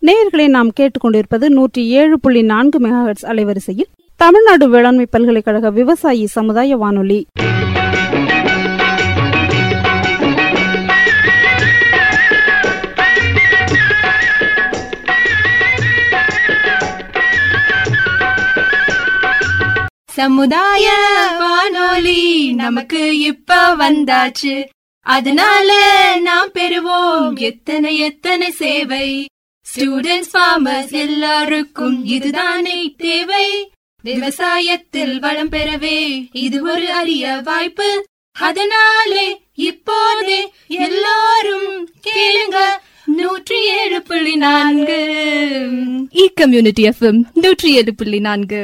நேயர்களை நாம் கேட்டுக்கொண்டிருப்பது 107.4 மெகாஹெர்ட்ஸ் அலைவரிசையில் தமிழ்நாடு வேளாண்மை பல்கலைக்கழக விவசாயி சமுதாய வானொலி. சமுதாய வானொலி நமக்கு இப்ப வந்தாச்சு, அதனால நாம் பெறுவோம் எத்தனை எத்தனை சேவை. ஸ்டூடெண்ட்ஸ், ஃபார்மர்ஸ் எல்லாருக்கும் இதுதானே தேவை. விவசாயத்தில் வளம் பெறவே இது ஒரு அரிய வாய்ப்பு. அதனாலே இப்போதே எல்லாரும் கேளுங்க 107.4 இ-கம்யூனிட்டி எஃப்எம் 107.4.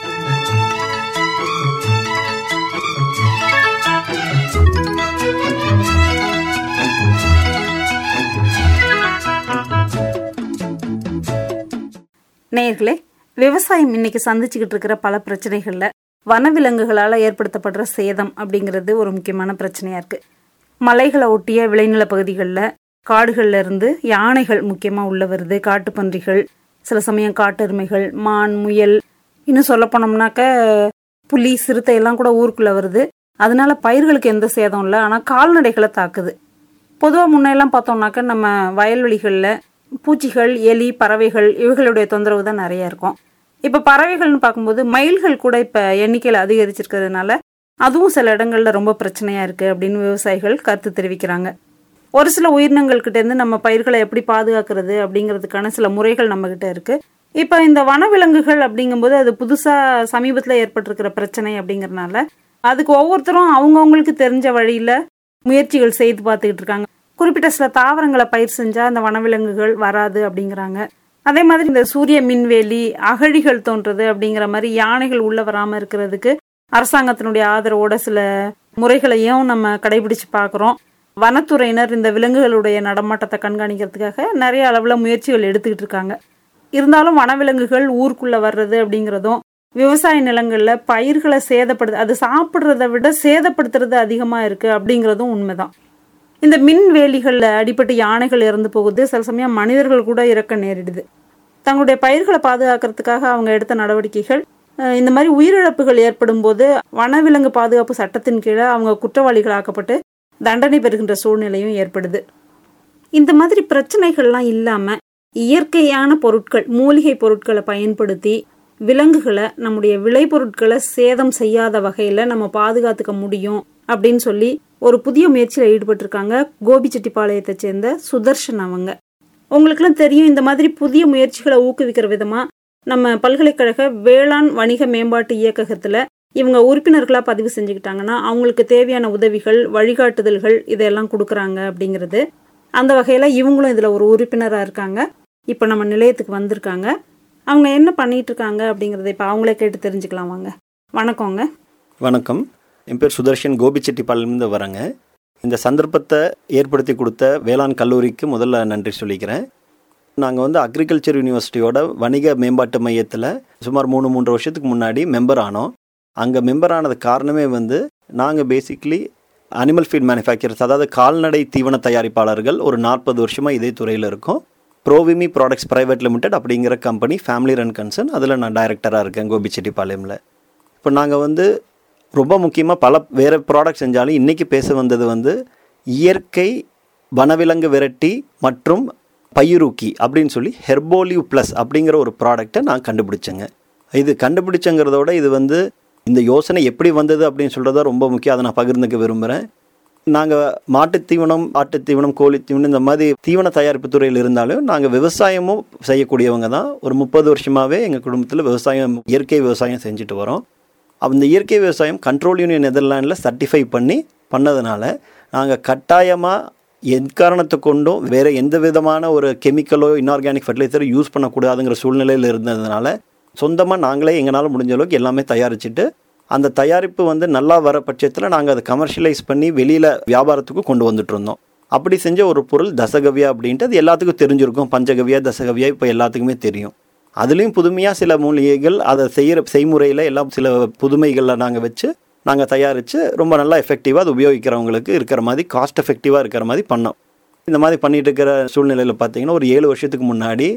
நேயர்களே, விவசாயம் இன்னைக்கு சந்திச்சுக்கிட்டு இருக்கிற பல பிரச்சனைகள்ல வனவிலங்குகளால ஏற்படுத்தப்படுற சேதம் அப்படிங்கிறது ஒரு முக்கியமான பிரச்சனையா இருக்கு. மலைகளை ஒட்டிய விளைநில பகுதிகளில் காடுகள்ல இருந்து யானைகள் முக்கியமா உள்ள வருது, காட்டுப்பன்றிகள், சில சமயம் காட்டெருமைகள், மான், முயல், இன்னும் சொல்ல போனோம்னாக்க புலி, சிறுத்தை எல்லாம் கூட ஊருக்குள்ள வருது. அதனால பயிர்களுக்கு எந்த சேதம் இல்லை, ஆனால் கால்நடைகளை தாக்குது. பொதுவாக முன்னெல்லாம் பார்த்தோம்னாக்க நம்ம வயல்வெளிகளில் பூச்சிகள், எலி, பறவைகள் இவைகளுடைய தொந்தரவு தான் நிறைய இருக்கும். இப்போ பறவைகள்னு பார்க்கும்போது மயில்கள் கூட இப்போ எண்ணிக்கையில் அதிகரிச்சிருக்கிறதுனால அதுவும் சில இடங்கள்ல ரொம்ப பிரச்சனையா இருக்கு அப்படின்னு விவசாயிகள் கருத்து தெரிவிக்கிறாங்க. ஒரு சில உயிரினங்கள்கிட்டேருந்து நம்ம பயிர்களை எப்படி பாதுகாக்கிறது அப்படிங்கிறதுக்கான சில முறைகள் நம்ம கிட்ட இருக்கு. இப்போ இந்த வனவிலங்குகள் அப்படிங்கும்போது அது புதுசா சமீபத்தில் ஏற்பட்டிருக்கிற பிரச்சனை அப்படிங்கறதுனால அதுக்கு ஒவ்வொருத்தரும் அவங்கவுங்களுக்கு தெரிஞ்ச வழியில முயற்சிகள் செய்து பார்த்துக்கிட்டு இருக்காங்க. குறிப்பிட்ட சில தாவரங்களை பயிர் செஞ்சா அந்த வனவிலங்குகள் வராது அப்படிங்கிறாங்க. அதே மாதிரி இந்த சூரிய மின்வேலி, அகழிகள் தோன்றது அப்படிங்கிற மாதிரி யானைகள் உள்ள வராம இருக்கிறதுக்கு அரசாங்கத்தினுடைய ஆதரவோட சில முறைகளையும் நம்ம கடைபிடிச்சு பார்க்குறோம். வனத்துறையினர் இந்த விலங்குகளுடைய நடமாட்டத்தை கண்காணிக்கிறதுக்காக நிறைய அளவுல முயற்சிகள் எடுத்துக்கிட்டு இருக்காங்க. இருந்தாலும் வனவிலங்குகள் ஊருக்குள்ள வர்றது அப்படிங்கிறதும் விவசாய நிலங்கள்ல பயிர்களை அது சாப்பிட்றத விட சேதப்படுத்துறது அதிகமா இருக்கு அப்படிங்கிறதும் உண்மைதான். இந்த மின் வேலிகள்ல அடிபட்டு யானைகள் இறந்து போகுது, சில சமயம் மனிதர்கள் கூட இறக்க நேரிடுது. தங்களுடைய பயிர்களை பாதுகாக்கிறதுக்காக அவங்க எடுத்த நடவடிக்கைகள் இந்த மாதிரி உயிரிழப்புகள் ஏற்படும் போது வனவிலங்கு பாதுகாப்பு சட்டத்தின் கீழே அவங்க குற்றவாளிகளாக்கப்பட்டு தண்டனை பெறுகின்ற சூழ்நிலையும் ஏற்படுது. இந்த மாதிரி பிரச்சனைகள்லாம் இல்லாம இயற்கையான பொருட்கள், மூலிகை பொருட்களை பயன்படுத்தி விலங்குகளை, நம்முடைய விளைபொருட்களை சேதம் செய்யாத வகையில நம்ம பாதுகாத்துக்க முடியும் அப்படின்னு சொல்லி ஒரு புதிய முயற்சியில் ஈடுபட்டிருக்காங்க கோபிச்செட்டிப்பாளையத்தை சேர்ந்த சுதர்ஷன். அவங்க உங்களுக்குலாம் தெரியும், இந்த மாதிரி புதிய முயற்சிகளை ஊக்குவிக்கிற விதமா நம்ம பல்கலைக்கழக வேளாண் வணிக மேம்பாட்டு இயக்ககத்துல இவங்க உறுப்பினர்களா பதிவு செஞ்சுக்கிட்டாங்கன்னா அவங்களுக்கு தேவையான உதவிகள், வழிகாட்டுதல்கள் இதெல்லாம் கொடுக்குறாங்க அப்படிங்கிறது. அந்த வகையில இவங்களும் இதுல ஒரு உறுப்பினரா இருக்காங்க. இப்ப நம்ம நிலையத்துக்கு வந்திருக்காங்க. அவங்க என்ன பண்ணிட்டு இருக்காங்க அப்படிங்கறத இப்ப அவங்களே கேட்டு தெரிஞ்சுக்கலாம். வாங்க. வணக்கங்க. வணக்கம். என் பேர் சுதர்ஷன், கோபிச்செட்டிப்பாளையம்லேருந்து வரேங்க. இந்த சந்தர்ப்பத்தை ஏற்படுத்தி கொடுத்த வேளாண் கல்லூரிக்கு முதல்ல நன்றி சொல்லிக்கிறேன். நாங்கள் அக்ரிகல்ச்சர் யூனிவர்சிட்டியோட வணிக மேம்பாட்டு மையத்தில் சுமார் 3 வருஷத்துக்கு முன்னாடி மெம்பர் ஆனோம். அங்கே மெம்பர் ஆனது காரணமே நாங்கள் பேசிக்லி அனிமல் ஃபீட் மேனுஃபேக்சரர்ஸ், அதாவது கால்நடை தீவன தயாரிப்பாளர்கள். ஒரு 40 வருஷமாக இதே துறையில் இருக்கோம். ப்ரோவிமி ப்ராடக்ட்ஸ் பிரைவேட் லிமிடெட் அப்படிங்கிற கம்பெனி ஃபேமிலி ரன் கன்சர்ன், அதில் நான் டைரக்டராக இருக்கேன் கோபிச்செட்டிப்பாளையமில். இப்போ நாங்கள் ரொம்ப முக்கியமாக வேறு ப்ராடக்ட் செஞ்சாலும் இன்றைக்கி பேச வந்தது இயற்கை வனவிலங்கு விரட்டி மற்றும் பயிரூக்கி அப்படின்னு சொல்லி ஹெர்போலிவ் ப்ளஸ் அப்படிங்கிற ஒரு ப்ராடக்டை நான் கண்டுபிடிச்சேங்க. இது கண்டுபிடிச்சங்கிறதோட இது இந்த யோசனை எப்படி வந்தது அப்படின்னு சொல்கிறத ரொம்ப முக்கியம். அதை நான் பகிர்ந்துக்க விரும்புகிறேன். நாங்கள் மாட்டுத்தீவனம், ஆட்டுத்தீவனம், கோழி தீவனம் இந்த மாதிரி தீவன தயாரிப்பு துறையில் இருந்தாலும் நாங்கள் விவசாயமும் செய்யக்கூடியவங்க தான். ஒரு 30 வருஷமாகவே எங்கள் குடும்பத்தில் இயற்கை விவசாயம் செஞ்சுட்டு வரோம். அந்த இயற்கை விவசாயம் கண்ட்ரோல் யூனியன் நெதர்லாண்டில் சர்டிஃபை பண்ணதுனால நாங்கள் கட்டாயமாக எக்காரணத்தை கொண்டும் வேறு எந்த விதமான ஒரு கெமிக்கலோ இன்ஆர்கானிக் ஃபர்டிலைசரோ யூஸ் பண்ணக்கூடாதுங்கிற சூழ்நிலையில் இருந்ததுனால சொந்தமாக நாங்களே எங்களால் முடிஞ்ச அளவுக்கு எல்லாமே தயாரிச்சுட்டு அந்த தயாரிப்பு நல்லா வர பட்சத்தில் நாங்கள் அதை கமர்ஷியலைஸ் பண்ணி வெளியில் வியாபாரத்துக்கு கொண்டு வந்துட்டு இருந்தோம். அப்படி செஞ்ச ஒரு பொருள் தசகவியா அப்படின்ட்டு அது எல்லாத்துக்கும் தெரிஞ்சிருக்கும். பஞ்சகவியா, தசகவியா இப்போ எல்லாத்துக்குமே தெரியும். அதுலேயும் புதுமையாக சில மூலிகைகள் அதை செய்முறையில் எல்லாம் சில புதுமைகளில் நாங்கள் வச்சு நாங்கள் தயாரித்து ரொம்ப நல்லா எஃபெக்டிவாக அது உபயோகிக்கிறவங்களுக்கு இருக்கிற மாதிரி, காஸ்ட் எஃபெக்டிவாக இருக்கிற மாதிரி பண்ணோம். இந்த மாதிரி பண்ணிகிட்டு இருக்கிற சூழ்நிலையில் பார்த்திங்கன்னா ஒரு 7 வருஷத்துக்கு முன்னாடி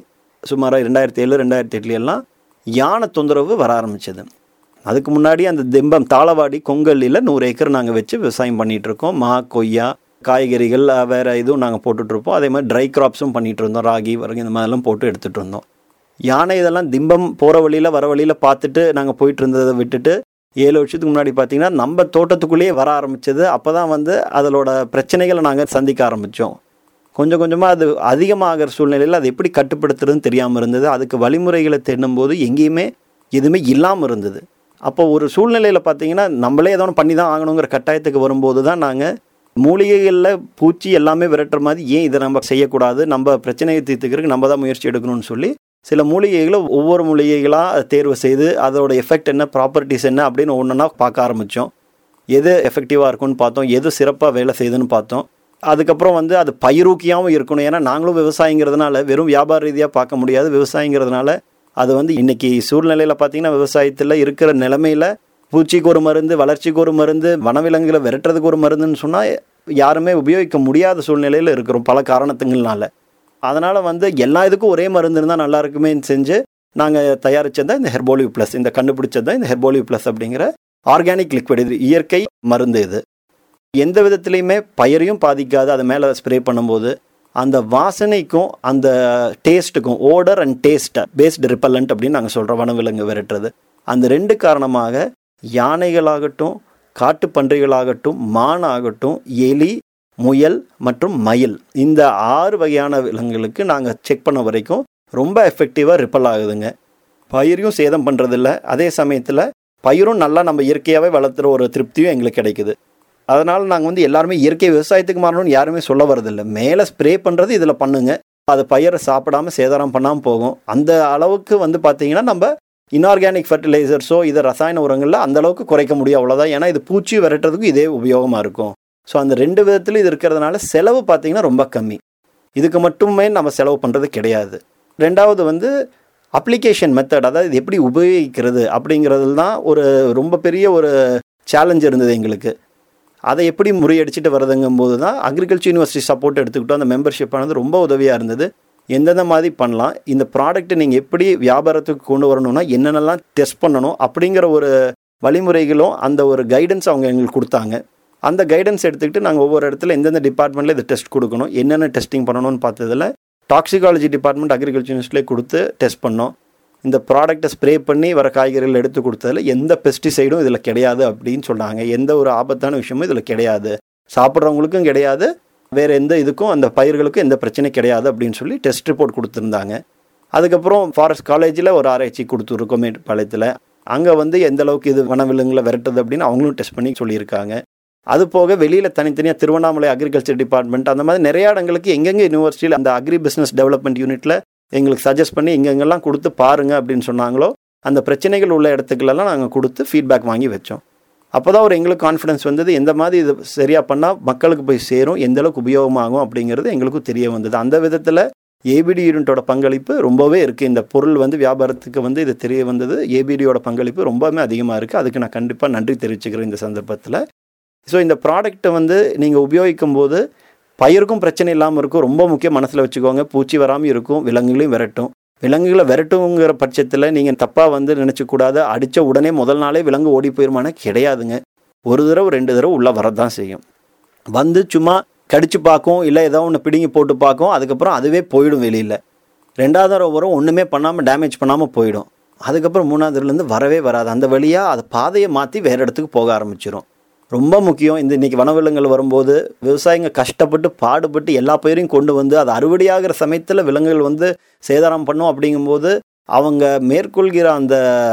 சுமாராக 2007 2008 எல்லாம் யானை தொந்தரவு வர ஆரம்பிச்சது. அதுக்கு முன்னாடி அந்த திம்பம் தாளவாடி கொங்கல்லில் 100 ஏக்கர் நாங்கள் வச்சு விவசாயம் பண்ணிகிட்ருக்கோம். மா, கொய்யா, காய்கறிகள் வேறு இதுவும் நாங்கள் போட்டுட்ருப்போம். அதே மாதிரி ட்ரை கிராப்ஸும் பண்ணிகிட்டு இருந்தோம். ராகி, வரகு இந்த மாதிரிலாம் போட்டு எடுத்துகிட்டு இருந்தோம். யானை இதெல்லாம் திம்பம் போகிற வழியில் வர வழியில் பார்த்துட்டு நாங்கள் போயிட்டு இருந்ததை விட்டுட்டு 7 வருஷத்துக்கு முன்னாடி பார்த்திங்கன்னா நம்ம தோட்டத்துக்குள்ளேயே வர ஆரம்பித்தது. அப்போ தான் வந்து அதோட பிரச்சனைகளை நாங்கள் சந்திக்க ஆரம்பித்தோம். கொஞ்சம் கொஞ்சமாக அது அதிகமாகிற சூழ்நிலையில் அது எப்படி கட்டுப்படுத்துறதுன்னு தெரியாமல் இருந்தது. அதுக்கு வழிமுறைகளை தேடும்போது எங்கேயுமே எதுவுமே இல்லாமல் இருந்தது. அப்போ ஒரு சூழ்நிலையில் பார்த்திங்கன்னா நம்மளே ஏதோ ஒன்று பண்ணி தான் ஆகணுங்கிற கட்டாயத்துக்கு வரும்போது தான் நாங்கள் மூலிகைகளில் பூச்சி எல்லாமே விரட்டுற மாதிரி ஏன் இதை நம்ம செய்யக்கூடாது, நம்ம பிரச்சனையை தீர்த்துக்கிறதுக்கு நம்ம தான் முயற்சி எடுக்கணும்னு சொல்லி சில மூலிகைகளை ஒவ்வொரு மூலிகைகளாக தேர்வு செய்து அதோட எஃபெக்ட் என்ன, ப்ராப்பர்ட்டிஸ் என்ன அப்படின்னு ஒன்றா பார்க்க ஆரம்பித்தோம். எது எஃபெக்டிவாக இருக்குன்னு பார்த்தோம், எது சிறப்பாக வேலை செய்யுதுன்னு பார்த்தோம். அதுக்கப்புறம் வந்து அது பயிரூக்கியாகவும் இருக்கணும். ஏன்னா நாங்களும் விவசாயிங்கிறதுனால வெறும் வியாபார ரீதியாக பார்க்க முடியாது. விவசாயிங்கிறதுனால அது வந்து இன்றைக்கி சூழ்நிலையில் பார்த்திங்கன்னா விவசாயத்தில் இருக்கிற நிலைமையில் பூச்சிக்கு ஒரு மருந்து, வளர்ச்சிக்கு ஒரு மருந்து, வனவிலங்குகளை விரட்டுறதுக்கு ஒரு மருந்துன்னு சொன்னால் யாருமே உபயோகிக்க முடியாத சூழ்நிலையில் இருக்கிறோம் பல காரணத்துங்கள்னால. அதனால் வந்து எல்லா இதுக்கும் ஒரே மருந்து இருந்தால் நல்லா இருக்குமே செஞ்சு நாங்கள் தயாரித்தது தான் இந்த ஹெர்போலிவ் ப்ளஸ். இந்த கண்டுபிடிச்சது தான் இந்த ஹெர்போலிவ் ப்ளஸ் அப்படிங்கிற ஆர்கானிக் லிக்விட். இது இயற்கை மருந்து. இது எந்த விதத்துலையுமே பயிரையும் பாதிக்காது. அது மேலே ஸ்ப்ரே பண்ணும்போது அந்த வாசனைக்கும் அந்த டேஸ்ட்டுக்கும், odour and taste based repellent அப்படின்னு நாங்கள் சொல்கிறோம், வனவிலங்கு விரட்டுறது. அந்த 2 காரணமாக யானைகளாகட்டும், காட்டு பன்றிகளாகட்டும், மானாகட்டும், எலி, முயல் மற்றும் மயில், இந்த 6 வகையான விலங்குகளுக்கு நாங்கள் செக் பண்ண வரைக்கும் ரொம்ப எஃபெக்டிவாக ரிப்பல் ஆகுதுங்க. பயிரையும் சேதம் பண்ணுறதில்ல, அதே சமயத்தில் பயிரும் நல்லா நம்ம இயற்கையாகவே வளர்த்துற ஒரு திருப்தியும் எங்களுக்கு கிடைக்குது. அதனால் நாங்கள் வந்து எல்லாருமே இயற்கை விவசாயத்துக்கு மாறணும்னு யாருமே சொல்ல வரதில்லை. மேலே ஸ்ப்ரே பண்ணுறது இதில் பண்ணுங்க, அது பயிரை சாப்பிடாமல் சேதாரம் பண்ணாமல் போகும். அந்த அளவுக்கு வந்து பார்த்திங்கன்னா நம்ம இன்ஆர்கானிக் ஃபர்டிலைசர்ஸோ இதை ரசாயன உரங்களில் அந்தளவுக்கு குறைக்க முடியும், அவ்வளோதான். ஏன்னா இது பூச்சி விரட்டுறதுக்கும் இதே உபயோகமாக இருக்கும். ஸோ அந்த 2 விதத்துலையும் இது இருக்கிறதுனால செலவு பார்த்திங்கன்னா ரொம்ப கம்மி. இதுக்கு மட்டுமே நம்ம செலவு பண்ணுறது கிடையாது. 2வது வந்து அப்ளிகேஷன் மெத்தட், அதாவது இது எப்படி உபயோகிக்கிறது அப்படிங்கிறது தான் ஒரு ரொம்ப பெரிய ஒரு சேலஞ்ச் இருந்தது எங்களுக்கு. அதை எப்படி முறியடிச்சிட்டு வருதுங்கும் போது தான் அக்ரிகல்ச்சர் யூனிவர்சிட்டி சப்போர்ட் எடுத்துக்கிட்டோம். அந்த மெம்பர்ஷிப் ஆனது ரொம்ப உதவியாக இருந்தது. எந்தெந்த மாதிரி பண்ணலாம், இந்த ப்ராடக்ட்டை நீங்கள் எப்படி வியாபாரத்துக்கு கொண்டு வரணும்னா என்னென்னலாம் டெஸ்ட் பண்ணணும் அப்படிங்கிற ஒரு வழிமுறைகளும் அந்த ஒரு கைடன்ஸ் அவங்க எங்களுக்கு கொடுத்தாங்க. அந்த கைடன்ஸ் எடுத்துக்கிட்டு நாங்கள் ஒவ்வொரு இடத்துல எந்தெந்த டிபார்ட்மெண்ட்டில் இது டெஸ்ட் கொடுக்கணும், என்னென்ன டெஸ்டிங் பண்ணணும்னு பார்த்ததில் டாக்ஸிகாலஜி டிபார்ட்மெண்ட் அக்ரிகல்ச்சர் யூனிவர்சிட்டியிலே கொடுத்து டெஸ்ட் பண்ணோம். இந்த ப்ராடக்டை ஸ்ப்ரே பண்ணி வர காய்கறிகள் எடுத்து கொடுத்ததில் எந்த பெஸ்டிசைடும் இதில் கிடையாது அப்படின்னு சொன்னாங்க. எந்த ஒரு ஆபத்தான விஷயமும் இதில் கிடையாது, சாப்பிட்றவங்களுக்கும் கிடையாது, வேறு எந்த இதுக்கும் அந்த பயிர்களுக்கும் எந்த பிரச்சனையும் கிடையாது அப்படின்னு சொல்லி டெஸ்ட் ரிப்போர்ட் கொடுத்துருந்தாங்க. அதுக்கப்புறம் ஃபாரஸ்ட் காலேஜில் ஒரு ஆராய்ச்சி கொடுத்துருக்கோம் மேட்டுப்பாளையத்தில். அங்கே வந்து எந்த அளவுக்கு இது வனவிலங்குகளை விரட்டுது அப்படின்னு அவங்களும் டெஸ்ட் பண்ணி சொல்லியிருக்காங்க. அது போக வெளியில் தனித்தனியாக திருவண்ணாமலை அக்ரிகல்ச்சர் டிபார்ட்மெண்ட் அந்த மாதிரி நிறையா இடங்களுக்கு எங்கெங்கே யூனிவர்சிட்டியில் அந்த அக்ரி பிஸ்னஸ் டெவலப்மெண்ட் யூனிட்டில் எங்களுக்கு சஜஸ்ட் பண்ணி எங்கெங்கெல்லாம் கொடுத்து பாருங்கள் அப்படின்னு சொன்னாங்களோ அந்த பிரச்சனைகள் உள்ள இடத்துக்குள்ளெல்லாம் நாங்கள் கொடுத்து ஃபீட்பேக் வாங்கி வச்சோம். அப்போ தான் ஒரு எங்களுக்கு கான்ஃபிடன்ஸ் வந்தது, எந்த மாதிரி இது சரியாக பண்ணால் மக்களுக்கு போய் சேரும், எந்த அளவுக்கு உபயோகமாகும் அப்படிங்கிறது எங்களுக்கும் தெரிய வந்தது. அந்த விதத்தில் ஏபிடி யூனிட்டோட பங்களிப்பு ரொம்பவே இருக்குது. இந்த பொருள் வந்து வியாபாரத்துக்கு வந்து இது தெரிய வந்தது. ஏபிடியோட பங்களிப்பு ரொம்பவே அதிகமாக இருக்குது. அதுக்கு நான் கண்டிப்பாக நன்றி தெரிவிச்சுக்கிறேன் இந்த சந்தர்ப்பத்தில். ஸோ இந்த ப்ராடக்ட்டை வந்து நீங்கள் உபயோகிக்கும் போது பயிருக்கும் பிரச்சனை இல்லாமல் இருக்கும். ரொம்ப முக்கியம் மனசில் வச்சுக்கோங்க, பூச்சி வராமல் இருக்கும், விலங்குகளையும் விரட்டும். விலங்குகளை விரட்டுங்கிற பட்சத்தில் நீங்கள் தப்பாக வந்து நினச்சக்கூடாது, அடித்த உடனே முதல் நாளே விலங்கு ஓடி போயிருமானா கிடையாதுங்க. 1 தடவை 2 தடவை உள்ளே வரதான் செய்யும். வந்து சும்மா கடிச்சு பார்க்கும், இல்லை ஏதோ ஒன்று பிடுங்கி போட்டு பார்க்கும், அதுக்கப்புறம் அதுவே போயிடும் வெளியில். 2வது தடவை வரும், ஒன்றுமே பண்ணாமல் டேமேஜ் பண்ணாமல் போயிடும். அதுக்கப்புறம் 3வது தடவைலேருந்து வரவே வராது. அந்த வழியாக அது பாதையை மாற்றி வேறு இடத்துக்கு போக ஆரம்பிச்சிடும். ரொம்ப முக்கியம். இன்றைக்கி வனவிலங்குகள் வரும்போது விவசாயிங்க கஷ்டப்பட்டு பாடுபட்டு எல்லா பயிரையும் கொண்டு வந்து அது அறுவடையாகிற சமயத்தில் விலங்குகள் வந்து சேதாரம் பண்ணும். அப்படிங்கும்போது அவங்க மேற்கொள்கிற அந்த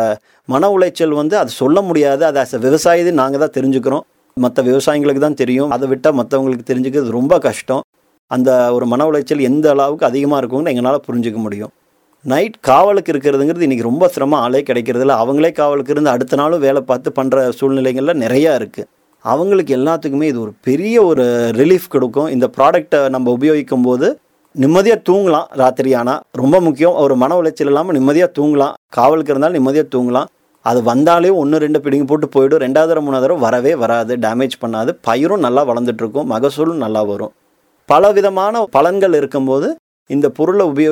மன உளைச்சல் வந்து அது சொல்ல முடியாது. அது அஸ் விவசாயி நாங்கள் தான் தெரிஞ்சுக்கிறோம், மற்ற விவசாயிங்களுக்கு தான் தெரியும். அதை விட்டால் மற்றவங்களுக்கு தெரிஞ்சுக்கிறது ரொம்ப கஷ்டம். அந்த ஒரு மன உளைச்சல் எந்த அளவுக்கு அதிகமாக இருக்கும்னு எங்களால் புரிஞ்சுக்க முடியும். நைட் காவலுக்கு இருக்கிறதுங்கிறது இன்றைக்கி ரொம்ப சிரமம், ஆளே கிடைக்கிறதில்ல. அவங்களே காவலுக்கு இருந்து அடுத்த நாளும் வேலை பார்த்து பண்ணுற சூழ்நிலைகள்லாம் நிறையா இருக்குது. அவங்களுக்கு எல்லாத்துக்குமே இது ஒரு பெரிய ஒரு ரிலீஃப் கொடுக்கும். இந்த ப்ராடக்டை நம்ம உபயோகிக்கும் போது நிம்மதியாக தூங்கலாம். ராத்திரி ஆனால் ரொம்ப முக்கியம், ஒரு மன உளைச்சல் இல்லாமல் நிம்மதியாக தூங்கலாம். காவலுக்கு இருந்தாலும் நிம்மதியாக தூங்கலாம். அது வந்தாலே 1-2 பிடிங்கி போட்டு போயிடும். 2வது தடவை 3வது தடவை வரவே வராது, டேமேஜ் பண்ணாது. பயிரும் நல்லா வளர்ந்துட்டுருக்கும், மகசூலும் நல்லா வரும். பல விதமான பலன்கள் இருக்கும்போது இந்த பொருளை உபயோகித்து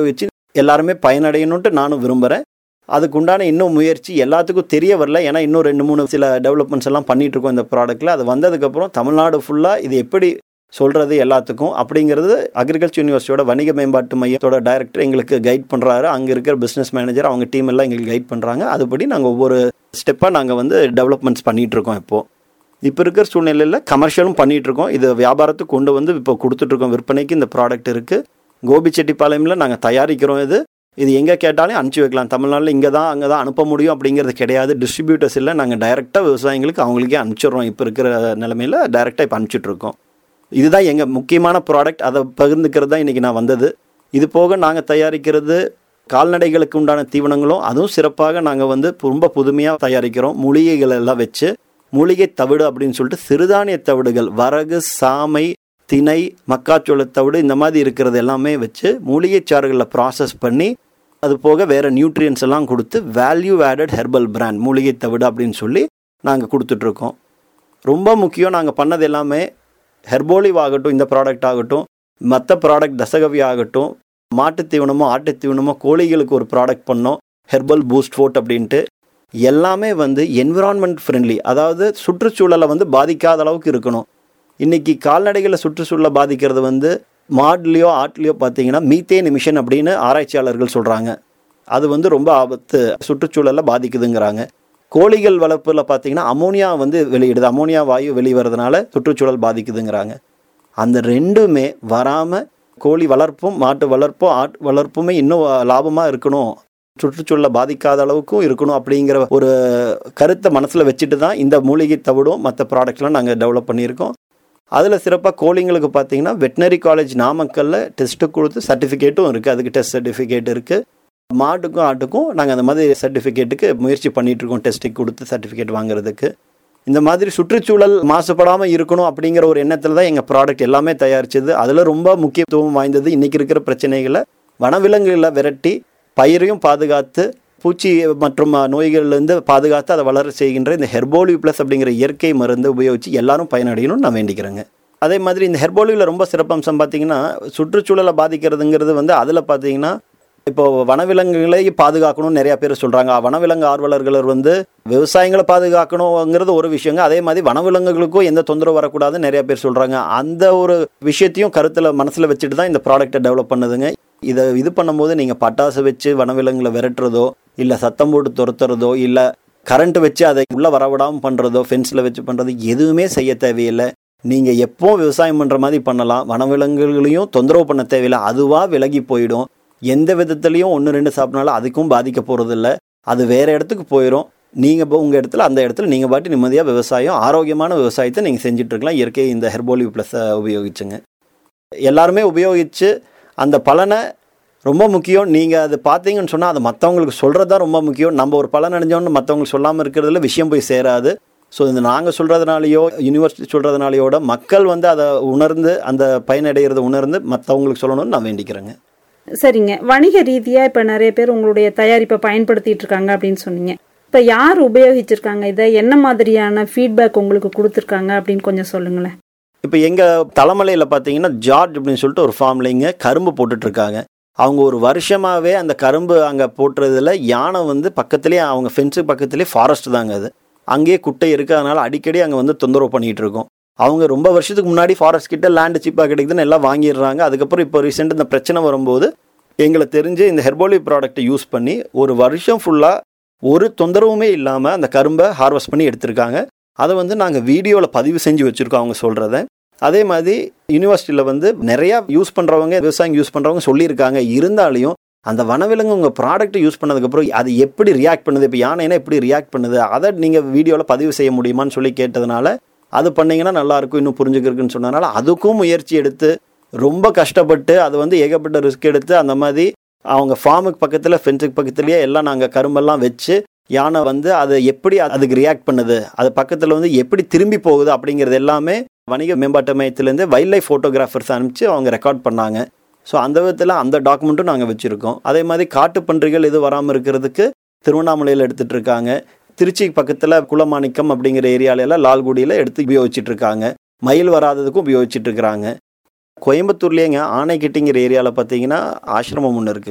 எல்லாருமே பயனடையணுன்ட்டு நானும் விரும்புகிறேன். அதுக்குண்டான இன்னும் முயற்சி எல்லாத்துக்கும் தெரிய வரல. ஏன்னா இன்னும் 2-3 சில டெவலப்மெண்ட்ஸ் எல்லாம் பண்ணிகிட்ருக்கோம் இந்த ப்ராடக்ட்டில். அது வந்ததுக்கப்புறம் தமிழ்நாடு ஃபுல்லாக இது எப்படி சொல்கிறது எல்லாத்துக்கும் அப்படிங்கிறது அக்ரிகல்ச்சர் யூனிவர்சிட்டியோட வணிக மேம்பாட்டு மையத்தோட டைரக்டர் எங்களுக்கு கைட் பண்ணுறாரு. அங்கே இருக்கிற பிஸ்னஸ் மேனேஜர் அவங்க டீம் எல்லாம் எங்களுக்கு கைட் பண்ணுறாங்க. அதுபடி நாங்கள் ஒவ்வொரு ஸ்டெப்பாக நாங்கள் வந்து டெவலப்மெண்ட்ஸ் பண்ணிகிட்ருக்கோம். இப்போ இருக்கிற சூழ்நிலையில் கமர்ஷியலும் பண்ணிகிட்ருக்கோம். இது வியாபாரத்துக்கு கொண்டு வந்து இப்போ கொடுத்துட்ருக்கோம். விற்பனைக்கு இந்த ப்ராடக்ட் இருக்குது. கோபிச்செட்டிப்பாளையமில் நாங்கள் தயாரிக்கிறோம். இது எங்கே கேட்டாலும் அனுப்பிச்சி வைக்கலாம். தமிழ்நாட்டில் இங்கே தான் அங்கே தான் அனுப்ப முடியும் அப்படிங்கிறது கிடையாது. டிஸ்ட்ரிபியூட்டர்ஸ் இல்லை, நாங்கள் டைரெக்டாக விவசாயிகளுக்கு அவங்களுக்கே அனுப்பிச்சிடுறோம். இப்போ இருக்கிற நிலைமையில் டைரெக்டாக இப்போ அனுப்பிச்சிட்ருக்கோம். இதுதான் எங்கள் முக்கியமான ப்ராடக்ட். அதை பகிர்ந்துக்கிறது தான் இன்றைக்கி நான் வந்தது. இது போக நாங்கள் தயாரிக்கிறது கால்நடைகளுக்கு உண்டான தீவனங்களும் அதுவும் சிறப்பாக நாங்கள் வந்து ரொம்ப புதுமையாக தயாரிக்கிறோம். மூலிகைகள் எல்லாம் வச்சு மூலிகை தவிடு அப்படின்னு சொல்லிட்டு சிறுதானிய தவிடுகள், வரகு, சாமை, திணை, மக்காச்சோள தவிடு இந்த மாதிரி இருக்கிறது எல்லாமே வச்சு மூலிகை சாறுகளில் ப்ராசஸ் பண்ணி அது போக வேறு நியூட்ரியன்ஸ் எல்லாம் கொடுத்து வேல்யூ ஆடட் ஹெர்பல் பிராண்ட் மூலிகை தவிடு அப்படின்னு சொல்லி நாங்கள் கொடுத்துட்ருக்கோம். ரொம்ப முக்கியம், நாங்கள் பண்ணது எல்லாமே ஹெர்போலிவ் ஆகட்டும், இந்த ப்ராடக்ட் ஆகட்டும், மற்ற ப்ராடக்ட் தசகவி ஆகட்டும், மாட்டுத் தீவனமோ ஆட்டுத் தீவனமோ கோழிகளுக்கு ஒரு ப்ராடக்ட் பண்ணோம் ஹெர்பல் பூஸ்ட் ஃபோர்ட் அப்படின்ட்டு. எல்லாமே வந்து என்விரான்மெண்ட் ஃப்ரெண்ட்லி, அதாவது சுற்றுச்சூழலை வந்து பாதிக்காத அளவுக்கு இருக்கணும். இன்றைக்கி கால்நடைகளை சுற்றுச்சூழலை பாதிக்கிறது வந்து மாடுலேயோ ஆட்லேயோ பார்த்தீங்கன்னா மீத்தேன் எமிஷன் அப்படின்னு ஆராய்ச்சியாளர்கள் சொல்கிறாங்க. அது வந்து ரொம்ப ஆபத்து, சுற்றுச்சூழலை பாதிக்குதுங்கிறாங்க. கோழிகள் வளர்ப்பில் பார்த்தீங்கன்னா அமோனியா வந்து வெளியிடுது, அமோனியா வாயு வெளிவரதுனால சுற்றுச்சூழல் பாதிக்குதுங்கிறாங்க. அந்த ரெண்டுமே வராமல் கோழி வளர்ப்பும் மாட்டு வளர்ப்பும் ஆட்டு வளர்ப்புமே இன்னும் லாபமாக இருக்கணும், சுற்றுச்சூழலை பாதிக்காத அளவுக்கும் இருக்கணும் அப்படிங்கிற ஒரு கருத்தை மனசில் வச்சுட்டு தான் இந்த மூலிகை தவிடும் மற்ற ப்ராடக்ட்லாம் நாங்கள் டெவலப் பண்ணியிருக்கோம். அதில் சிறப்பாக கோழிங்களுக்கு பார்த்தீங்கன்னா வெட்டினரி காலேஜ் நாமக்கல்லில் டெஸ்ட்டு கொடுத்து சர்டிஃபிகேட்டும் இருக்குது, அதுக்கு டெஸ்ட் சர்டிஃபிகேட் இருக்குது. மாட்டுக்கும் ஆட்டுக்கும் நாங்கள் அந்த மாதிரி சர்டிஃபிகேட்டுக்கு முயற்சி பண்ணிகிட்ருக்கோம், டெஸ்ட்டுக்கு கொடுத்து சர்டிஃபிகேட் வாங்குறதுக்கு. இந்த மாதிரி சுற்றுச்சூழல் மாசுபடாமல் இருக்கணும் அப்படிங்கிற ஒரு எண்ணத்தில் தான் எங்கள் ப்ராடக்ட் எல்லாமே தயாரிச்சது. அதில் ரொம்ப முக்கியத்துவம் வாய்ந்தது இன்றைக்கி இருக்கிற பிரச்சனைகளை வனவிலங்குகளை விரட்டி பயிரையும் பாதுகாத்து பூச்சி மற்றும் நோய்கள்லேருந்து பாதுகாத்து அதை வளர செய்கின்ற இந்த ஹெர்போலிவ் ப்ளஸ் அப்படிங்கிற இயற்கை மருந்து உபயோகித்து எல்லாரும் பயனடையணும்னு நான் வேண்டிக்கிறேங்க. அதே மாதிரி இந்த ஹெர்போலிவில் ரொம்ப சிறப்பம்சம் பார்த்திங்கன்னா சுற்றுச்சூழலை பாதிக்கிறதுங்கிறது வந்து அதில் பார்த்திங்கன்னா இப்போது வனவிலங்குகளை பாதுகாக்கணும்னு நிறையா பேர் சொல்கிறாங்க. வனவிலங்கு ஆர்வலர்கள் வந்து விவசாயிகளை பாதுகாக்கணுங்கிறது ஒரு விஷயங்க. அதே மாதிரி வனவிலங்குகளுக்கும் எந்த தொந்தரவு வரக்கூடாதுன்னு நிறையா பேர் சொல்கிறாங்க. அந்த ஒரு விஷயத்தையும் கருத்தில் மனசில் வச்சுட்டு தான் இந்த ப்ராடக்ட்டை டெவலப் பண்ணுதுங்க. இது பண்ணும்போது நீங்கள் பட்டாசு வச்சு வனவிலங்குகளை விரட்டுறதோ, இல்லை சத்தம் போட்டு துரத்துறதோ, இல்லை கரண்ட்டு வச்சு அதை உள்ளே வரவிடாமல் பண்ணுறதோ, ஃபென்ஸில் வச்சு பண்ணுறது எதுவுமே செய்ய தேவையில்லை. நீங்கள் எப்போவும் விவசாயம் பண்ணுற மாதிரி பண்ணலாம். வனவிலங்குகளையும் தொந்தரவு பண்ண தேவையில்லை, அதுவாக விலகி போயிடும். எந்த விதத்துலையும் 1-2 சாப்பிட்னாலும் அதுக்கும் பாதிக்க போகிறதில்ல. அது வேறு இடத்துக்கு போயிடும். நீங்கள் உங்கள் இடத்துல அந்த இடத்துல நீங்கள் பாட்டு நிம்மதியாக விவசாயம், ஆரோக்கியமான விவசாயத்தை நீங்கள் செஞ்சிட்ருக்கலாம். இயற்கை இந்த ஹெர்போலிவ் ப்ளஸ்ஸை உபயோகிச்சுங்க. எல்லாருமே உபயோகித்து அந்த பலனை ரொம்ப முக்கியம். நீங்கள் அது பார்த்தீங்கன்னு சொன்னால் அது மற்றவங்களுக்கு சொல்கிறது தான் ரொம்ப முக்கியம். நம்ம ஒரு பலன் அடைஞ்சோன்னு மற்றவங்களுக்கு சொல்லாமல் இருக்கிறதுல விஷயம் போய் சேராது. ஸோ இந்த நாங்கள் சொல்கிறதுனாலையோ யூனிவர்சிட்டி சொல்கிறதுனாலையோட மக்கள் வந்து அதை உணர்ந்து அந்த பயனடைகிறத உணர்ந்து மற்றவங்களுக்கு சொல்லணும்னு நான் வேண்டிக்கிறேங்க. சரிங்க, வணிக ரீதியாக இப்போ நிறைய பேர் உங்களுடைய தயாரிப்பை பயன்படுத்திட்டு இருக்காங்க அப்படின்னு சொன்னீங்க. இப்போ யார் உபயோகிச்சிருக்காங்க, இதை என்ன மாதிரியான ஃபீட்பேக் உங்களுக்கு கொடுத்துருக்காங்க அப்படின்னு கொஞ்சம் சொல்லுங்களேன். இப்போ எங்கள் தலைமலையில் பார்த்தீங்கன்னா ஜார்ஜ் அப்படின்னு சொல்லிட்டு ஒரு ஃபார்ம்லிங்க கரும்பு போட்டுட்ருக்காங்க. அவங்க ஒரு வருஷமாகவே அந்த கரும்பு அங்கே போட்டுறதுல யானை வந்து பக்கத்துலேயே, அவங்க ஃபென்ஸுக்கு பக்கத்துலேயே ஃபாரஸ்ட் தாங்க, அது அங்கேயே குட்டை இருக்குது. அதனால் அடிக்கடி அங்கே வந்து தொந்தரவு பண்ணிகிட்டு இருக்கோம். அவங்க ரொம்ப வருஷத்துக்கு முன்னாடி ஃபாரஸ்ட் கிட்ட லேண்டு சீப்பாக கிடைக்குதுன்னு எல்லாம் வாங்கிடுறாங்க. அதுக்கப்புறம் இப்போ ரீசெண்ட் இந்த பிரச்சனை வரும்போது எங்களை தெரிஞ்சு இந்த ஹெர்போலிவ் ப்ராடக்ட்டை யூஸ் பண்ணி ஒரு வருஷம் ஃபுல்லாக ஒரு தொந்தரவுமே இல்லாமல் அந்த கரும்பை ஹார்வெஸ்ட் பண்ணி எடுத்திருக்காங்க. அதை வந்து நாங்கள் வீடியோவில் பதிவு செஞ்சு வச்சுருக்கோம் அவங்க சொல்கிறத. அதே மாதிரி யூனிவர்சிட்டியில் வந்து நிறையா யூஸ் பண்ணுறவங்க, விவசாயம் யூஸ் பண்ணுறவங்க சொல்லியிருக்காங்க. இருந்தாலையும் அந்த வனவிலங்கு உங்கள் ப்ராடக்ட்டை யூஸ் பண்ணதுக்கப்புறம் அது எப்படி ரியாக்ட் பண்ணுது, இப்போ யானைனா எப்படி ரியாக்ட் பண்ணுது, அதை நீங்கள் வீடியோவில் பதிவு செய்ய முடியுமான்னு சொல்லி கேட்டதுனால அது பண்ணிங்கன்னா நல்லாயிருக்கும் இன்னும் புரிஞ்சுக்கிறதுக்குன்னு சொன்னதுனால அதுக்கும் முயற்சி எடுத்து ரொம்ப கஷ்டப்பட்டு அது வந்து ஏகப்பட்ட ரிஸ்க் எடுத்து அந்த மாதிரி அவங்க ஃபார்முக்கு பக்கத்தில் ஃபென்ஸுக்கு பக்கத்துலேயே எல்லாம் நாங்கள் கரும்பெல்லாம் வச்சு யானை வந்து அதை எப்படி அதுக்கு ரியாக்ட் பண்ணுது, அது பக்கத்தில் வந்து எப்படி திரும்பி போகுது அப்படிங்கிறது எல்லாமே வணிக மேம்பாட்டு மையத்திலேருந்து வைல்ட் லைஃப் ஃபோட்டோகிராஃபர்ஸ் அனுப்பிச்சு அவங்க ரெக்கார்ட் பண்ணாங்க. ஸோ அந்த விதத்தில் அந்த டாக்குமெண்ட்டும் நாங்கள் வச்சுருக்கோம். அதே மாதிரி காட்டுப்பன்றிகள் இது வராமல் இருக்கிறதுக்கு திருவண்ணாமலையில் எடுத்துகிட்டு இருக்காங்க. திருச்சி பக்கத்தில் குலமாணிக்கம் அப்படிங்கிற ஏரியாலெல்லாம் லால்குடியில் எடுத்து உபயோகிச்சுட்ருக்காங்க. மயில் வராததுக்கும் உபயோகிச்சுட்ருக்குறாங்க. கோயம்புத்தூர்லேயேங்க ஆனைக்கட்டிங்கிற ஏரியாவில் பார்த்தீங்கன்னா ஆசிரமம் ஒன்று இருக்குங்க.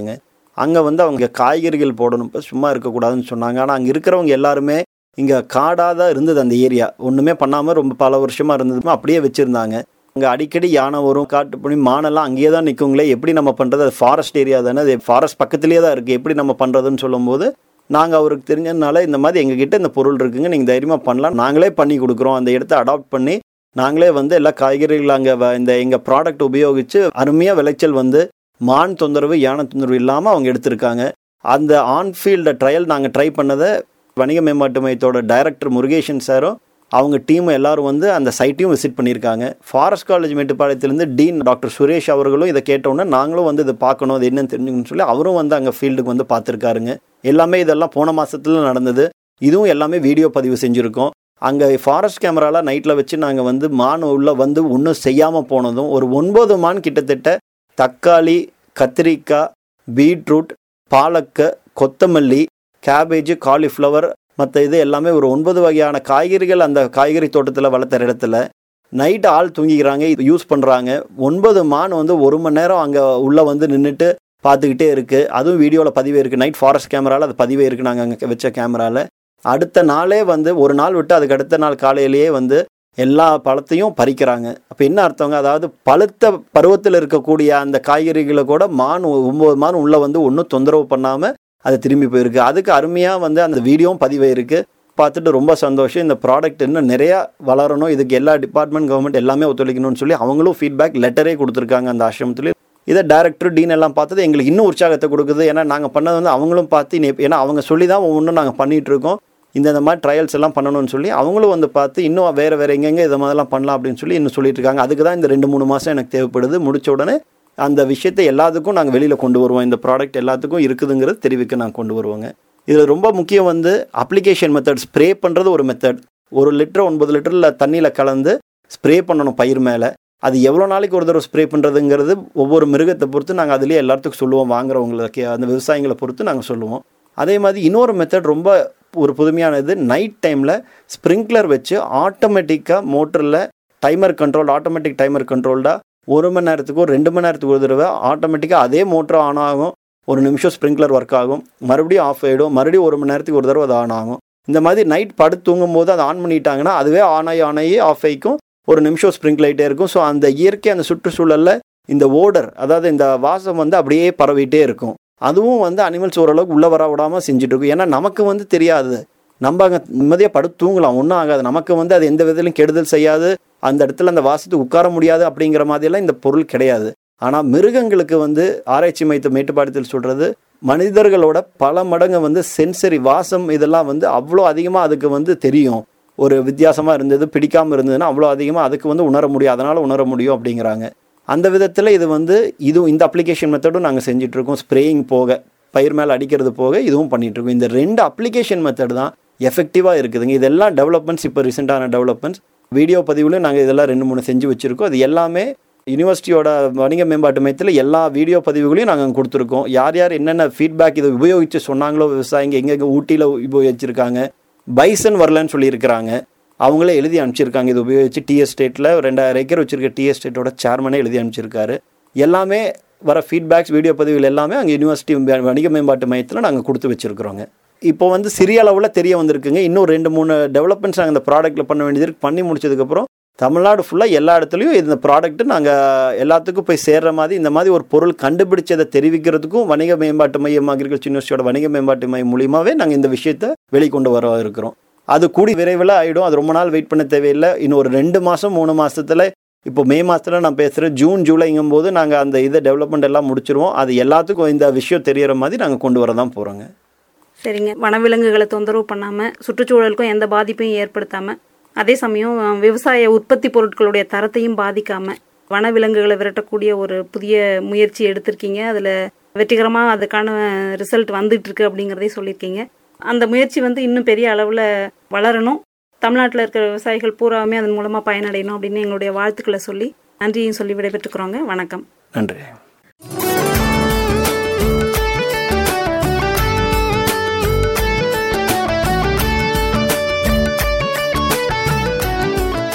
அங்கே வந்து அவங்க காய்கறிகள் போடணும், இப்போ சும்மா இருக்கக்கூடாதுன்னு சொன்னாங்க. ஆனால் அங்கே இருக்கிறவங்க எல்லாருமே இங்கே காடாக தான் இருந்தது அந்த ஏரியா, ஒன்றுமே பண்ணாமல் ரொம்ப பல வருஷமாக இருந்தது, அப்படியே வச்சுருந்தாங்க. அங்கே அடிக்கடி யானை வரும், காட்டு பண்ணி மானெல்லாம் அங்கேயே தான் நிற்குங்களே, எப்படி நம்ம பண்ணுறது, அது ஃபாரஸ்ட் ஏரியா தானே, அது ஃபாரஸ்ட் பக்கத்துலேயே தான் இருக்குது, எப்படி நம்ம பண்ணுறதுன்னு சொல்லும்போது நாங்கள் அவருக்கு தெரிஞ்சதுனால இந்த மாதிரி எங்ககிட்ட இந்த பொருள் இருக்குங்க, நீங்கள் தைரியமாக பண்ணலாம், நாங்களே பண்ணி கொடுக்குறோம். அந்த இடத்த அடாப்ட் பண்ணி நாங்களே வந்து எல்லா காய்கறிகள் அங்கே இந்த எங்கள் ப்ராடக்ட் உபயோகித்து அருமையாக விளைச்சல் வந்து மான் தொந்தரவு யானை தொந்தரவு இல்லாமல் அவங்க எடுத்திருக்காங்க. அந்த ஆன்ஃபீல்டு ட்ரையல் நாங்கள் ட்ரை பண்ணதை வணிக மேம்பாட்டு மையத்தோட டைரக்டர் முருகேசன் சாரும் அவங்க டீம் எல்லாரும் வந்து அந்த சைட்டையும் விசிட் பண்ணியிருக்காங்க. ஃபாரஸ்ட் காலேஜ் மேட்டுப்பாளையத்திலேருந்து டீன் டாக்டர் சுரேஷ் அவர்களும் இதை கேட்டோன்னே நாங்களும் வந்து இதை பார்க்கணும், அது என்னன்னு தெரிஞ்சுக்கணும்னு சொல்லி அவரும் வந்து அங்கே ஃபீல்டுக்கு வந்து பார்த்துருக்காருங்க. எல்லாமே இதெல்லாம் போன மாதத்துல நடந்தது. இதுவும் எல்லாமே வீடியோ பதிவு செஞ்சுருக்கோம். அங்கே ஃபாரஸ்ட் கேமராலாம் நைட்டில் வச்சு நாங்கள் வந்து மான் உள்ளே வந்து ஒன்றும் செய்யாமல் போனதும் ஒரு 9 மான் கிட்டத்தட்ட தக்காளி, கத்திரிக்காய், பீட்ரூட், பாலக்கை, கொத்தமல்லி, கேபேஜ், காலிஃப்ளவர் மற்ற இது எல்லாமே ஒரு 9 வகையான காய்கறிகள் அந்த காய்கறி தோட்டத்தில் வளர்த்துற இடத்துல நைட்டு ஆள் தூங்கிக்கிறாங்க, இது யூஸ் பண்ணுறாங்க. 9 மான் வந்து 1 மணி நேரம் அங்கே உள்ளே வந்து நின்றுட்டு பார்த்துக்கிட்டே இருக்குது. அதுவும் வீடியோவில் பதிவே இருக்குது. நைட் ஃபாரஸ்ட் கேமராவில் அது பதிவே இருக்குது, நாங்கள் அங்கே வச்ச கேமராவில். அடுத்த நாளே வந்து ஒரு நாள் விட்டு அதுக்கு அடுத்த நாள் காலையிலேயே வந்து எல்லா பழத்தையும் பறிக்கிறாங்க. அப்போ என்ன அர்த்தங்க, அதாவது பழுத்த பருவத்தில் இருக்கக்கூடிய அந்த காய்கறிகளை கூட மான் 9 மான் உள்ளே வந்து ஒன்றும் தொந்தரவு பண்ணாமல் அது திரும்பி போயிருக்கு. அதுக்கு அருமையாக வந்து அந்த வீடியோவும் பதிவே இருக்குது. பார்த்துட்டு ரொம்ப சந்தோஷம். இந்த ப்ராடக்ட் இன்னும் நிறையா வளரணும், இதுக்கு எல்லா டிபார்ட்மெண்ட் கவர்மெண்ட் எல்லாமே ஒத்துழைக்கணும்னு சொல்லி அவங்களும் ஃபீட்பேக் லெட்டரே கொடுத்துருக்காங்க அந்த ஆசிரமத்தில். இதை டைரக்டர் டீன் எல்லாம் பார்த்தது எங்களுக்கு இன்னும் உற்சாகத்தை கொடுக்குது. ஏன்னா நாங்கள் பண்ணது வந்து அவங்களும் பார்த்து ஏன்னா அவங்க சொல்லி தான் ஒவ்வொன்றும் நாங்கள் பண்ணிகிட்ருக்கோம். இந்த மாதிரி ட்ரையல்ஸ் எல்லாம் பண்ணணும்னு சொல்லி அவங்களும் வந்து பார்த்து இன்னும் வேறு எங்கெங்கே இதை மாதிரிலாம் பண்ணலாம் அப்படின்னு சொல்லி இன்னும் சொல்லிட்டு இருக்காங்க. அதுக்கு தான் இந்த 2-3 மாதம் எனக்கு தேவைப்படுது. முடிச்ச உடனே அந்த விஷயத்தை எல்லாத்துக்கும் நாங்கள் வெளியில் கொண்டு வருவோம். இந்த ப்ராடக்ட் எல்லாத்துக்கும் இருக்குதுங்கிறது தெரிவிக்க நாங்கள் கொண்டு வருவோங்க. இதில் ரொம்ப முக்கியம் வந்து அப்ளிகேஷன் மெத்தட். ஸ்ப்ரே பண்ணுறது ஒரு மெத்தட். 1 லிட்டர் 9 லிட்டரில் தண்ணியில் கலந்து ஸ்ப்ரே பண்ணணும் பயிர் மேலே. அது எவ்வளோ நாளைக்கு ஒரு தடவை ஸ்ப்ரே பண்ணுறதுங்கிறது ஒவ்வொரு மிருகத்தை பொறுத்து நாங்கள் அதுலேயே எல்லாத்துக்கும் சொல்லுவோம், வாங்குறவங்களுக்கு அந்த விவசாயிகளை பொறுத்து நாங்கள் சொல்லுவோம். அதே மாதிரி இன்னொரு மெத்தட் ரொம்ப ஒரு புதுமையானது, நைட் டைமில் ஸ்ப்ரிங்க்லர் வச்சு ஆட்டோமேட்டிக்காக மோட்டரில் ஆட்டோமேட்டிக் டைமர் கண்ட்ரோல்டாக 1 மணி நேரத்துக்கு 2 மணி நேரத்துக்கு ஒரு தடவை ஆட்டோமேட்டிக்காக அதே மோட்டர் ஆன் ஆகும். 1 நிமிஷம் ஸ்ப்ரிங்க்லர் ஒர்க் ஆகும், மறுபடியும் ஆஃப் ஆகிடும், மறுபடியும் 1 மணி நேரத்துக்கு ஒரு தடவை அது ஆன் ஆகும். இந்த மாதிரி நைட் படுத்து தூங்கும் போது அதை ஆன் பண்ணிட்டாங்கன்னா அதுவே ஆன் ஆகி ஆஃப் ஆகிக்கும், 1 நிமிஷம் ஸ்ப்ரிங்க் லைட்டே இருக்கும். ஸோ அந்த இயற்கை அந்த சுற்றுச்சூழலில் இந்த ஓடர், அதாவது இந்த வாசம் வந்து அப்படியே பரவிட்டே இருக்கும். அதுவும் வந்து அனிமல்ஸ் ஓரளவுக்கு உள்ளே வர விடாமல் செஞ்சுட்டு இருக்கும். ஏன்னா நமக்கு வந்து தெரியாது, நம்ம அங்கே நிம்மதியாக படுத்து தூங்கலாம், ஒன்றும் ஆகாது. நமக்கு வந்து அது எந்த விதத்திலும் கெடுதல் செய்யாது, அந்த இடத்துல அந்த வாசத்துக்கு உட்கார முடியாது அப்படிங்கிற மாதிரியெல்லாம் இந்த பொருள் கிடையாது. ஆனால் மிருகங்களுக்கு வந்து ஆராய்ச்சி மையத்தை மேட்டுப்பாளையத்தில் சொல்கிறது, மனிதர்களோட பல மடங்கு வந்து சென்சரி வாசம் இதெல்லாம் வந்து அவ்வளோ அதிகமாக அதுக்கு வந்து தெரியும். ஒரு வித்தியாசமாக இருந்தது, பிடிக்காமல் இருந்ததுன்னா அவ்வளோ அதிகமாக அதுக்கு வந்து உணர முடியும், அதனால் உணர முடியும் அப்படிங்கிறாங்க. அந்த விதத்தில் இது வந்து இந்த அப்ளிகேஷன் மெத்தடும் நாங்கள் செஞ்சிட்ருக்கோம். ஸ்ப்ரேயிங் போக, பயிர் மேலே அடிக்கிறது போக இதுவும் பண்ணிகிட்ருக்கோம். இந்த 2 அப்ளிகேஷன் மெத்தட் தான் எஃபெக்டிவாக இருக்குதுங்க. இதெல்லாம் டெவலப்மெண்ட்ஸ், இப்போ ரீசெண்டான டெவலப்மெண்ட்ஸ். வீடியோ பதிவுலையும் நாங்கள் இதெல்லாம் 2-3 செஞ்சு வச்சுருக்கோம். அது எல்லாமே யூனிவர்சிட்டியோட வணிக மேம்பாட்டு மையத்தில் எல்லா வீடியோ பதிவுகளையும் நாங்கள் கொடுத்துருக்கோம். யார் என்னென்ன ஃபீட்பேக் இதை உபயோகித்து சொன்னாங்களோ, விவசாயிங்க எங்கெங்கே ஊட்டியில் உபயோகிச்சிருக்காங்க, பைசன் வரலன்னு சொல்லியிருக்கிறாங்க, அவங்களே எழுதி அனுப்பிச்சிருக்காங்க. இது உபயோகித்து டி எஸ்டேட்டில் 2000 ஏக்கர் வச்சுருக்க டி எஸ்டேட்டோட சேர்மனே எழுதி அனுப்பிச்சிருக்காரு. எல்லாமே வர ஃபீட்பேக்ஸ் வீடியோ பதிவுகள் எல்லாமே அங்கே யூனிவர்சிட்டி வணிக மேம்பாட்டு மையத்தில் நாங்கள் கொடுத்து வச்சுருக்குறோங்க. இப்போ வந்து சிறிய அளவில் தெரிய வந்திருக்குங்க. இன்னும் 2-3 டெவலப்மெண்ட்ஸ் நாங்கள் இந்த ப்ராடக்ட்டில் பண்ண வேண்டியது பண்ணி முடிச்சதுக்கப்புறம் தமிழ்நாடு ஃபுல்லாக எல்லா இடத்துலையும் இந்த ப்ராடக்ட்டு நாங்கள் எல்லாத்துக்கும் போய் சேர்கிற மாதிரி, இந்த மாதிரி ஒரு பொருள் கண்டுபிடிச்சதை தெரிவிக்கிறதுக்கும் வணிக மேம்பாட்டு மையம், அக்ரிகல்ச்சர் யூனிவர்சிட்டியோட வணிக மேம்பாட்டு மையம் மூலியமாகவே நாங்கள் இந்த விஷயத்தை வெளிக்கொண்டு வர இருக்கிறோம். அது கூடி விரைவில் ஆகிடும். அது ரொம்ப நாள் வெயிட் பண்ண தேவையில்லை. இன்னும் ஒரு 2 மாதம் 3 மாதத்தில், இப்போ மே மாதத்தில் நான் பேசுகிறேன், ஜூன் ஜூலைங்கும் போது நாங்கள் அந்த இதை டெவலப்மெண்ட் எல்லாம் முடிச்சிருவோம். அது எல்லாத்துக்கும் இந்த விஷயம் தெரியற மாதிரி நாங்கள் கொண்டு வர தான் போகிறோங்க. சரிங்க. வனவிலங்குகளை தொந்தரவு பண்ணாமல், சுற்றுச்சூழலுக்கும் எந்த பாதிப்பையும் ஏற்படுத்தாமல், அதே சமயம் விவசாய உற்பத்தி பொருட்களுடைய தரத்தையும் பாதிக்காமல் வனவிலங்குகளை விரட்டக்கூடிய ஒரு புதிய முயற்சி எடுத்திருக்கீங்க. அதில் வெற்றிகரமாக அதுக்கான ரிசல்ட் வந்துட்டுருக்கு அப்படிங்கிறதையும் சொல்லியிருக்கீங்க. அந்த முயற்சி வந்து இன்னும் பெரிய அளவில் வளரணும், தமிழ்நாட்டில் இருக்கிற விவசாயிகள் பூராவுமே அதன் மூலமாக பயனடையணும் அப்படின்னு எங்களுடைய வாழ்த்துக்களை சொல்லி நன்றியும் சொல்லி விடைபெற்றுக்கிறோங்க. வணக்கம். நன்றி.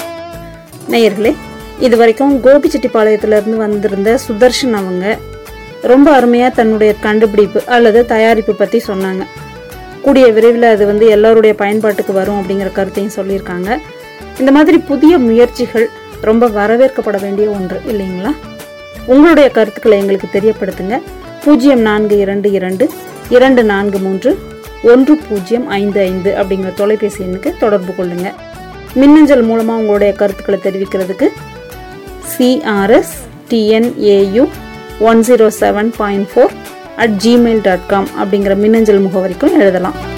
நேயர்களே, இது வரைக்கும் கோபிச்செட்டிப்பாளையத்திலிருந்து வந்திருந்த சுதர்ஷன் அவங்க ரொம்ப அருமையாக தன்னுடைய கண்டுபிடிப்பு அல்லது தயாரிப்பு பற்றி சொன்னாங்க. கூடிய விரைவில் அது வந்து எல்லாருடைய பயன்பாட்டுக்கு வரும் அப்படிங்கிற கருத்தையும் சொல்லியிருக்காங்க. இந்த மாதிரி புதிய முயற்சிகள் ரொம்ப வரவேற்கப்பட வேண்டிய ஒன்று இல்லைங்களா? உங்களுடைய கருத்துக்களை எங்களுக்கு தெரியப்படுத்துங்க. 0422431055 அப்படிங்கிற தொலைபேசி எண்ணுக்கு தொடர்பு கொள்ளுங்க. மின்னஞ்சல் மூலமாக உங்களுடைய கருத்துக்களை தெரிவிக்கிறதுக்கு crstnau107.4 @gmail.com அப்படிங்கிற மின்னஞ்சல் முகவரிக்கும் எழுதலாம்.